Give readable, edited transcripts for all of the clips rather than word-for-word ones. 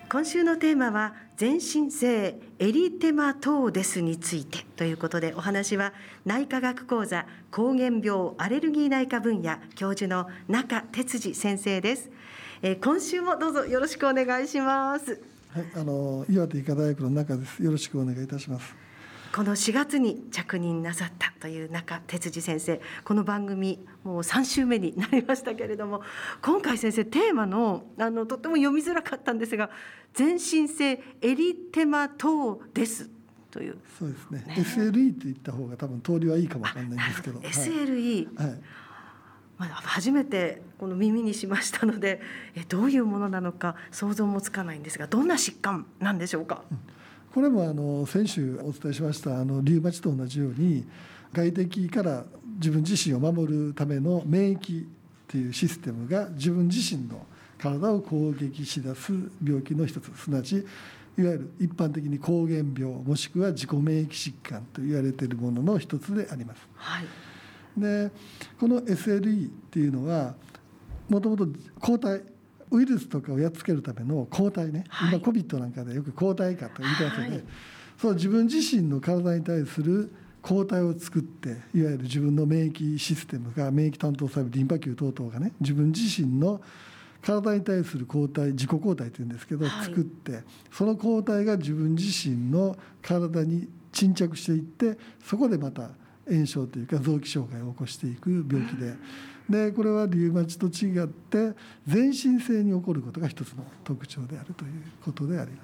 今週のテーマは全身性エリテマトーデスについてということで、お話は内科学講座膠原病アレルギー内科分野教授の中哲司先生です。今週もどうぞよろしくお願いします。 はい、岩手医科大学の中です。よろしくお願いいたします。 この4月に着任なさったという中哲司先生、この番組もう3週目になりましたけれども、今回先生テーマのとっても読みづらかったんですが、全身性エリテマトーデスという。 そうですね、SLE って言った方が多分通りはいいかもわかんないんですけど、 SLE、 はい、 初めてこの耳にしましたので、どういうものなのか想像もつかないんですが、どんな疾患なんでしょうか。 これも先週お伝えしましたリウマチと同じように、外敵から自分自身を守るための免疫っていうシステムが自分自身の体を攻撃し出す病気の一つ、すなわちいわゆる一般的に膠原病もしくは自己免疫疾患と言われているものの一つであります。 はい、 でこの SLE っていうのはもともと抗体、ウイルスとかをやっつけるための抗体ね、 はい、 今 COVID なんかでよく抗体化と言ってますよね、 はい、 そう自分自身の体に対する抗体を作って、いわゆる自分の免疫システムが、免疫担当細胞リンパ球等々がね、自分自身の体に対する抗体、自己抗体というんですけど、 はい、 作って、その抗体が自分自身の体に沈着していって、そこでまた炎症というか臓器障害を起こしていく病気で、これはリウマチと違って全身性に起こることが一つの特徴であるということであります。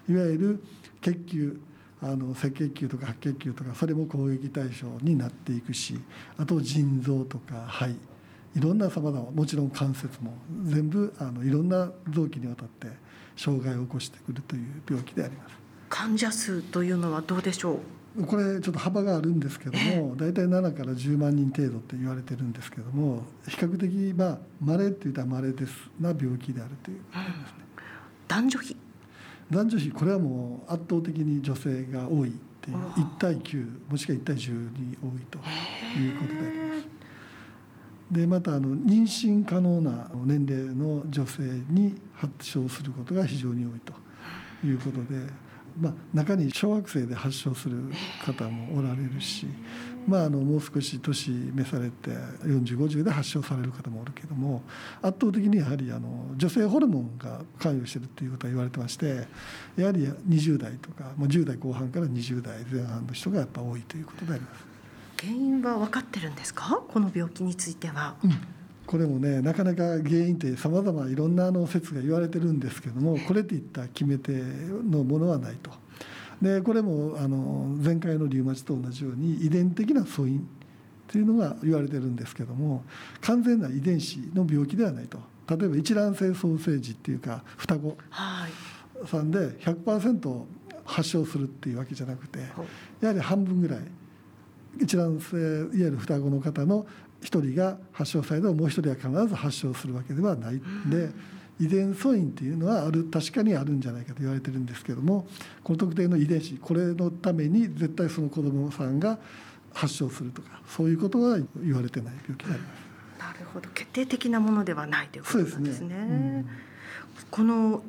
いわゆる血球、赤血球とか白血球とか、それも攻撃対象になっていくし、あと腎臓とか肺、いろんな様々、もちろん関節も全部いろんな臓器にわたって障害を起こしてくるという病気であります。 患者数というのはどうでしょう。 これちょっと幅があるんですけども、大体7から10万人程度って言われてるんですけども、比較的稀って言ったら稀ですな病気であるということですね。 男女比、 これはもう圧倒的に女性が多いっていう、1対9もしくは1対10に多いということであります。でまた妊娠可能な年齢の女性に発症することが非常に多いということで、中に小学生で発症する方もおられるし、もう少し年召されて40、50で発症される方もおるけども、圧倒的にやはり女性ホルモンが関与しているということは言われてまして、やはり20代とか10代後半から20代前半の人がやっぱ多いということであります。 原因は分かってるんですか、この病気については。 これもね、なかなか原因って様々いろんな説が言われてるんですけども、これっていった決め手のものはないと。でこれも前回のリウマチと同じように遺伝的な素因というのが言われてるんですけども、完全な遺伝子の病気ではないと。例えば一卵性双生児っていうか双子さんで 100% 発症するっていうわけじゃなくて、やはり半分ぐらい一卵性、いわゆる双子の方の1人が発症されてももう1人は必ず発症するわけではないんで、遺伝素因っていうのは確かにあるんじゃないかと言われてるんですけども、この特定の遺伝子、これのために絶対その子どもさんが発症するとか、そういうことは言われてない病気であります。 なるほど、決定的なものではないということなんですね。 そうですね。 この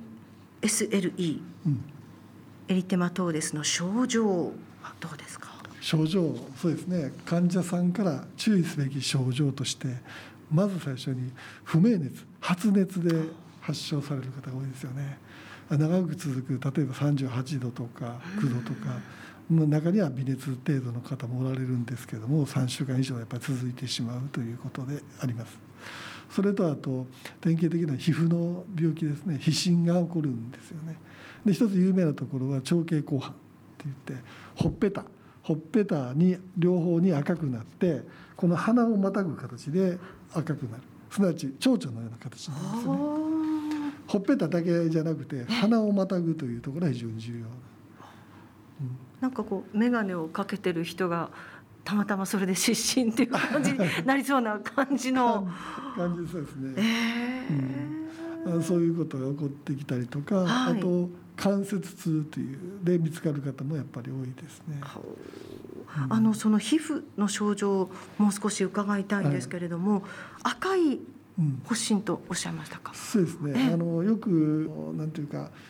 SLE、エリテマトーデスの症状はどうですか。 症状、そうですね、患者さんから注意すべき症状として、まず最初に不明熱、発熱で発症される方が多いですよね。長く続く、例えば38度とか9度とか、中には微熱程度の方もおられるんですけども、3週間以上やっぱり続いてしまうということであります。それとあと典型的な皮膚の病気ですね、皮疹が起こるんですよね。で一つ有名なところは長径紅斑っていって、ほっぺたに両方に赤くなって、この鼻をまたぐ形で赤くなる、すなわち蝶々のような形になりますね。ほっぺただけじゃなくて鼻をまたぐというところが非常に重要。 なんか眼鏡をかけてる人がたまたまそれで失神っていう感じになりそうな感じの感じ。そうですね。そういうことが起こってきたりとか、あと関節痛というで見つかる方もやっぱり多いですね。 その皮膚の症状をもう少し伺いたいんですけれども、赤い発疹とおっしゃいましたか。 そうですね。よくなんていうか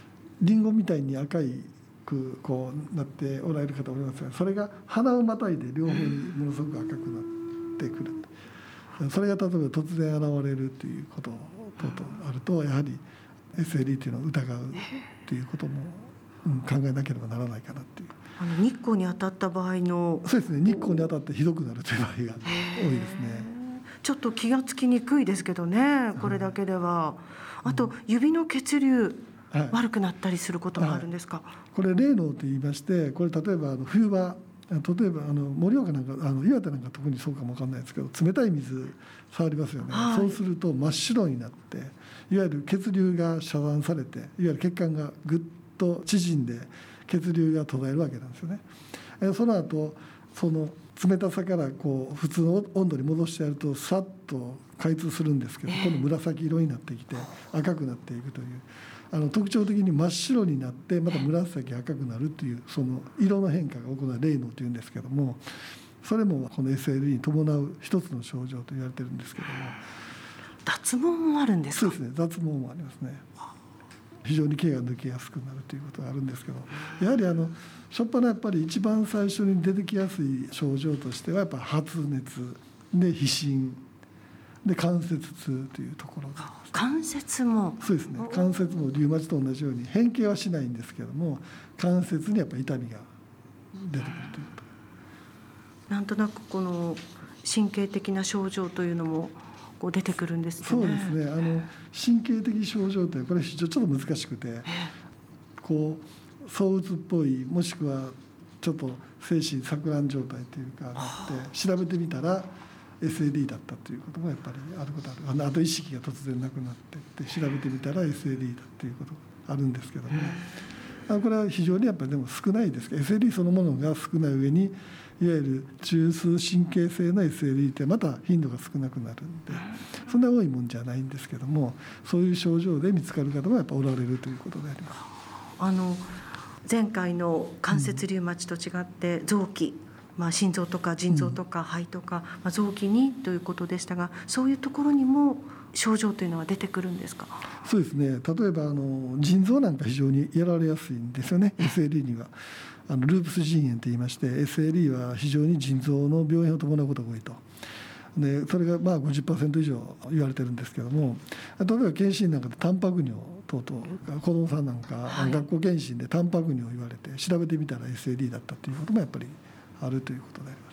リンゴみたいに赤いくこうなっておられる方おりますが、それが鼻をまたいで両方にものすごく赤くなってくる。それが例えば突然現れるということとあると、やはり SLE というのを疑うということも考えなければならないかなっていう。 日光に当たった場合の。 そうですね、日光に当たってひどくなるという場合が多いですね。 ちょっと気がつきにくいですけどね、これだけでは。あと指の血流、悪くなったりすることもあるんですか。 これ霊能と言いまして、これ例えば冬場、例えば盛岡なんか岩手なんか特にそうかもわかんないですけど、冷たい水触りますよね、そうすると真っ白になって、いわゆる血流が遮断されて、いわゆる血管がぐっと縮んで血流が途絶えるわけなんですよね。その後その冷たさからこう普通の温度に戻してやるとさっと開通するんですけど、今度紫色になってきて赤くなっていくという、特徴的に真っ白になってまた紫赤くなるという、その色の変化が行われる霊能というんですけども、それもこの SLE に伴う一つの症状と言われてるんですけども。 脱毛もあるんですか。 そうですね、脱毛もありますね。非常に毛が抜けやすくなるということがあるんですけど、やはり初っ端やっぱり一番最初に出てきやすい症状としてはやっぱ発熱で皮疹で関節痛というところが。 関節も。 そうですね、関節もリウマチと同じように変形はしないんですけども、関節にやっぱり痛みが出てくるということ。 なんとなくこの神経的な症状というのもこう出てくるんですね。 そうですね、神経的症状ってこれちょっと難しくて、こう躁うつっぽい、もしくはちょっと精神錯乱状態というかあって調べてみたら SLE だったということもやっぱりあることある。あと意識が突然なくなっていって調べてみたら SLE だということがあるんですけども、これは非常にやっぱりでも少ないですけど、 SLE そのものが少ない上にいわゆる中枢神経性の SLE ってまた頻度が少なくなるんで、そんな多いもんじゃないんですけども、そういう症状で見つかる方もやっぱおられるということであります。 前回の関節リウマチと違って臓器、心臓とか腎臓とか肺とか、臓器にということでしたが、そういうところにも症状というのは出てくるんですか。 そうですね、例えば腎臓なんか非常にやられやすいんですよね、SLE には。ループス腎炎と言いまして、 SLE は非常に腎臓の病変を伴うことが多いと。でそれが50% 以上言われてるんですけども、例えば検診なんかでタンパク尿等々、子どもさんなんか、学校検診でタンパク尿を言われて調べてみたら SLE だったということもやっぱりあるということであります。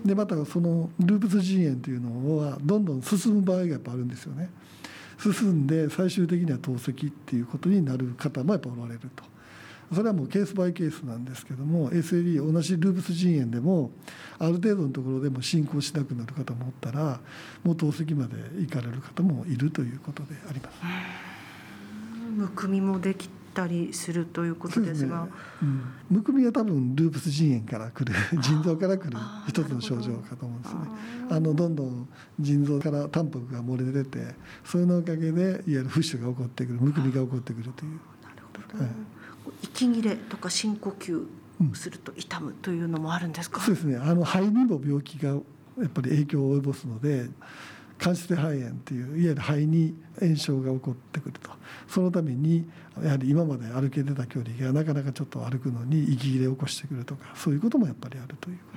でまたそのループス腎炎というのはどんどん進む場合がやっぱあるんですよね。進んで最終的には透析っていうことになる方もやっぱおられると。それはもうケースバイケースなんですけども、 SLE 同じループス腎炎でもある程度のところでも進行しなくなる方もおったら、もう透析まで行かれる方もいるということであります。 むくみもできたりするということですが、 むくみは多分ループス腎炎から来る腎臓から来る一つの症状かと思うんですね。どんどん腎臓からタンパクが漏れ出て、それのおかげでいわゆる浮腫が起こってくる、むくみが起こってくるという。 なるほど、息切れとか深呼吸すると痛むというのもあるんですか。 そうですね、肺にも病気がやっぱり影響を及ぼすので、間質性肺炎といういわゆる肺に炎症が起こってくると。そのためにやはり今まで歩けてた距離がなかなかちょっと歩くのに息切れを起こしてくるとか、そういうこともやっぱりあるということ。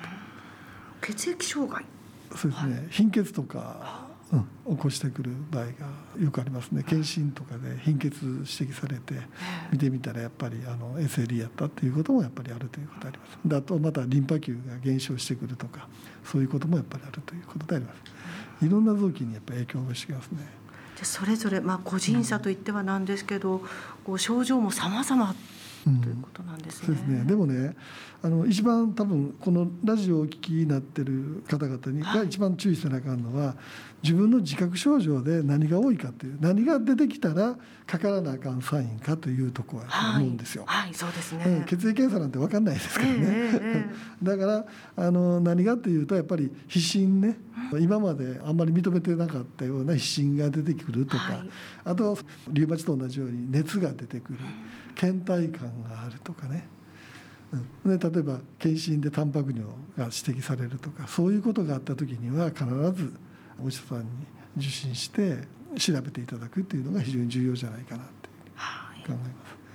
血液障害。 そうですね、貧血とか、起こしてくる場合がよくありますね。検診とかで貧血指摘されて見てみたらやっぱりSLE やったということもやっぱりあるということであります。であとまたリンパ球が減少してくるとか、そういうこともやっぱりあるということであります。いろんな臓器にやっぱり影響を及ぼしてきますね。 でそれぞれ個人差といってはなんですけど、症状も様々ということなんですね。 そうですね。でもね、一番多分このラジオをお聞きになってる方々にが一番注意せなあかんのは、自分の自覚症状で何が多いかという、何が出てきたらかからなあかんサインかというところやと思うんですよ。 そうですね。 血液検査なんて分かんないですからね。だから何がっていうとやっぱり皮疹ね、今まであんまり認めてなかったような皮疹が出てくるとか、あとリウマチと同じように熱が出てくる、倦怠感があるとかね。で例えば検診でタンパク尿が指摘されるとか、そういうことがあった時には必ずお医者さんに受診して調べていただくっていうのが非常に重要じゃないかなって考えます。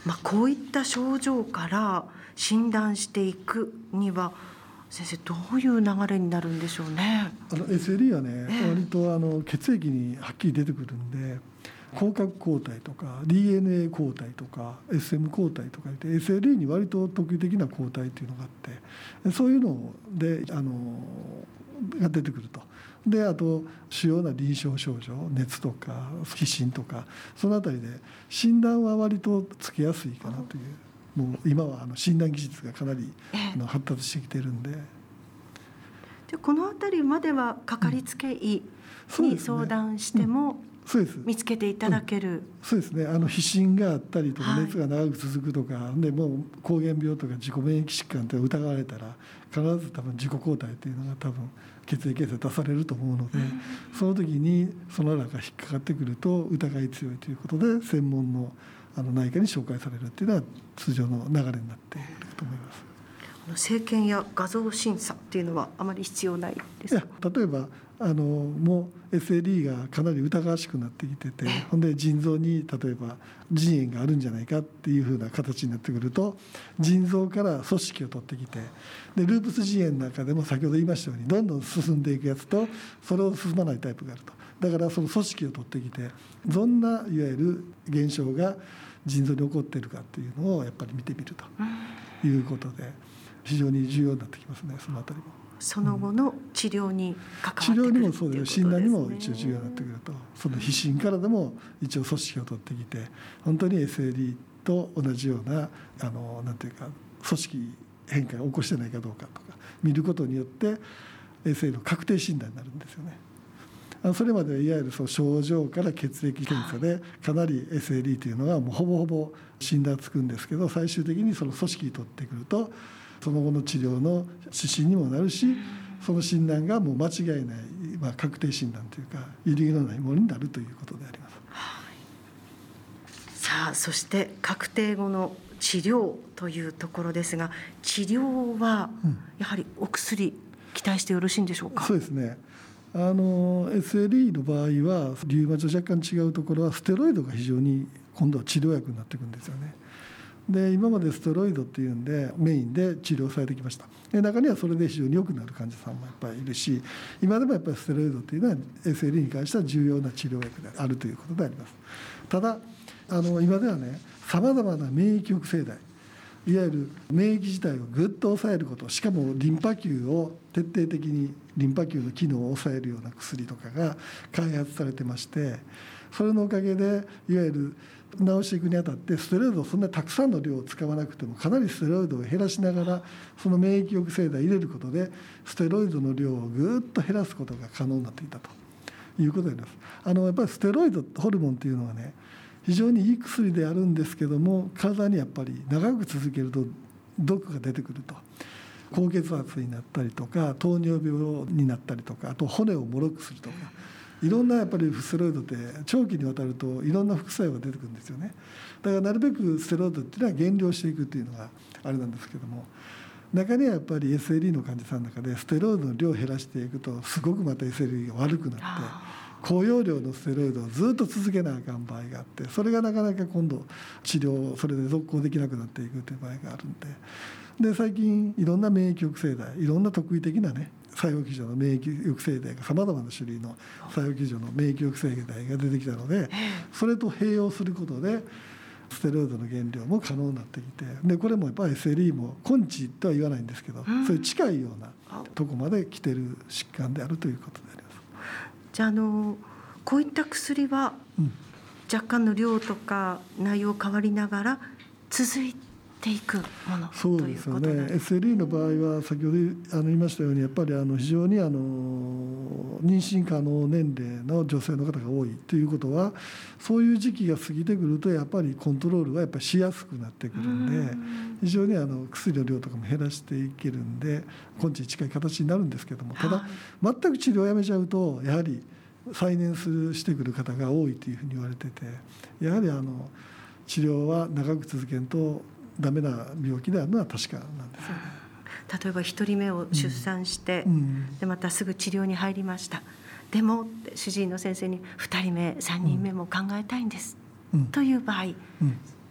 こういった症状から診断していくには先生どういう流れになるんでしょうね。 SLE はね、割と血液にはっきり出てくるんで、光覚抗体とか DNA 抗体とか SM 抗体とかいって SLE に割と特異的な抗体っていうのがあって、そういうのでが出てくると。であと主要な臨床症状、熱とか皮疹とか、そのあたりで診断は割とつけやすいかなという、もう今は診断技術がかなり発達してきているんで、 でこのあたりまではかかりつけ医に相談しても見つけていただける。 そうですね、皮疹があったりとか熱が長く続くとか、でもう膠原病とか自己免疫疾患って疑われたら必ず多分自己抗体っていうのが多分血液検査出されると思うので、その時にその中が引っかかってくると疑い強いということで専門の内科に紹介されるっていうのは通常の流れになっていると思います。 生検や画像審査っていうのはあまり必要ないですか？ 例えばもう SLE がかなり疑わしくなってきてて、ほんで腎臓に例えば腎炎があるんじゃないかっていうふうな形になってくると、腎臓から組織を取ってきて、でループス腎炎の中でも先ほど言いましたようにどんどん進んでいくやつとそれを進まないタイプがあると。だからその組織を取ってきてどんないわゆる現象が腎臓に起こっているかっていうのをやっぱり見てみるということで非常に重要になってきますね。そのあたりもその後の治療に関わってくる、 治療にもそうです。診断にも一応重要になってくると。その皮疹からでも一応組織を取ってきて本当に SLE と同じようななんていうか組織変化を起こしてないかどうかとか見ることによって SLE の確定診断になるんですよね。それまではいわゆるその症状から血液検査でかなり SLE というのはもうほぼほぼ診断つくんですけど、最終的にその組織に取ってくるとその後の治療の指針にもなるし、その診断がもう間違いない、確定診断というか揺るぎのないものになるということであります。 さあそして確定後の治療というところですが、治療はやはりお薬期待してよろしいんでしょうか？ そうですね、SLE の場合はリウマチと若干違うところはステロイドが非常に今度は治療薬になっていくんですよね。で今までステロイドっていうんでメインで治療されてきました。で中にはそれで非常に良くなる患者さんもやっぱりいるし、今でもやっぱりステロイドっていうのは SLE に関しては重要な治療薬であるということであります。ただ今ではね、さまざまな免疫抑制剤、いわゆる免疫自体をぐっと抑えること、しかもリンパ球を徹底的にリンパ球の機能を抑えるような薬とかが開発されてまして、それのおかげでいわゆる治していくにあたってステロイドをそんなにたくさんの量を使わなくてもかなりステロイドを減らしながらその免疫抑制剤を入れることでステロイドの量をぐっと減らすことが可能になっていたということであります。やっぱりステロイドホルモンというのはね、非常にいい薬であるんですけども、体にやっぱり長く続けると毒が出てくると、高血圧になったりとか糖尿病になったりとか、あと骨を脆くするとか、いろんなやっぱりステロイドって長期にわたるといろんな副作用が出てくるんですよね。だからなるべくステロイドっていうのは減量していくっていうのがあれなんですけども、中にはやっぱり SLE の患者さんの中でステロイドの量を減らしていくとすごくまた SLE が悪くなって高用量のステロイドをずっと続けなあかん場合があって、それがなかなか今度治療それで続行できなくなっていくという場合があるんで、最近いろんな免疫抑制剤、いろんな特異的なね作用基準の免疫抑制剤がさまざまな種類の作用基準の免疫抑制剤が出てきたので、それと併用することでステロイドの減量も可能になってきて、でこれもやっぱり SLE も根治とは言わないんですけど、そういう近いようなとこまで来てる疾患であるということであります。 じゃあこういった薬は若干の量とか内容変わりながら続いていくものそうですよね。SLE の場合は先ほど言いましたようにやっぱり非常に妊娠可能年齢の女性の方が多いということは、そういう時期が過ぎてくるとやっぱりコントロールがやっぱりしやすくなってくるんで、非常に薬の量とかも減らしていけるんで根治に近い形になるんですけども、ただ全く治療をやめちゃうとやはり再燃してくる方が多いというふうに言われてて、やはり治療は長く続けるとダメな病気であるのは確かなんですよね。 例えば1人目を出産して、でまたすぐ治療に入りました。でも主治医の先生に2人目3人目も考えたいんです、という場合、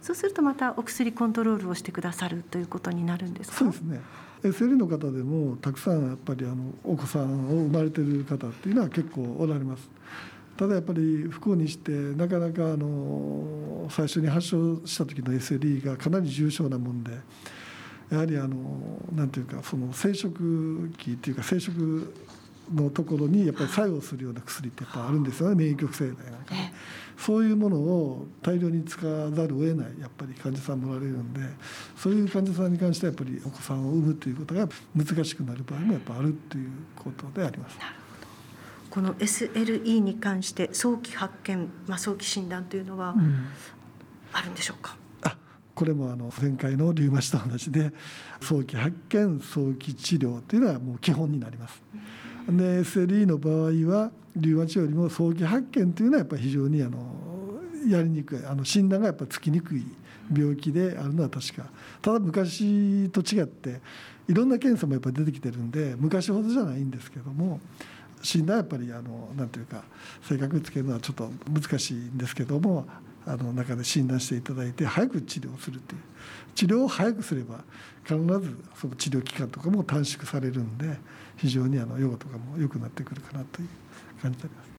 そうするとまたお薬コントロールをしてくださるということになるんですか？ そうですね。SLE の方でもたくさんやっぱりお子さんを生まれている方っていうのは結構おられます。ただやっぱり不幸にしてなかなか最初に発症した時の SLE がかなり重症なもんで、やはりなんていうかその生殖器っていうか生殖のところにやっぱり作用するような薬ってやっぱあるんですよね、免疫抑制剤なんか、そういうものを大量に使わざるを得ないやっぱり患者さんもおられるんで、そういう患者さんに関してはやっぱりお子さんを産むということが難しくなる場合もやっぱあるということであります。 この SLE に関して早期発見、早期診断というのはあるんでしょうか？ これも前回のリウマチと同じで、早期発見早期治療というのはもう基本になります。で SLE の場合はリウマチよりも早期発見というのはやっぱり非常にやりにくい診断がやっぱりつきにくい病気であるのは確か。ただ昔と違っていろんな検査もやっぱり出てきてるんで、昔ほどじゃないんですけども、診断はやっぱりなんていうか正確につけるのはちょっと難しいんですけども、中で診断していただいて早く治療するという、治療を早くすれば必ずその治療期間とかも短縮されるんで、非常に予後とかも良くなってくるかなという感じであります。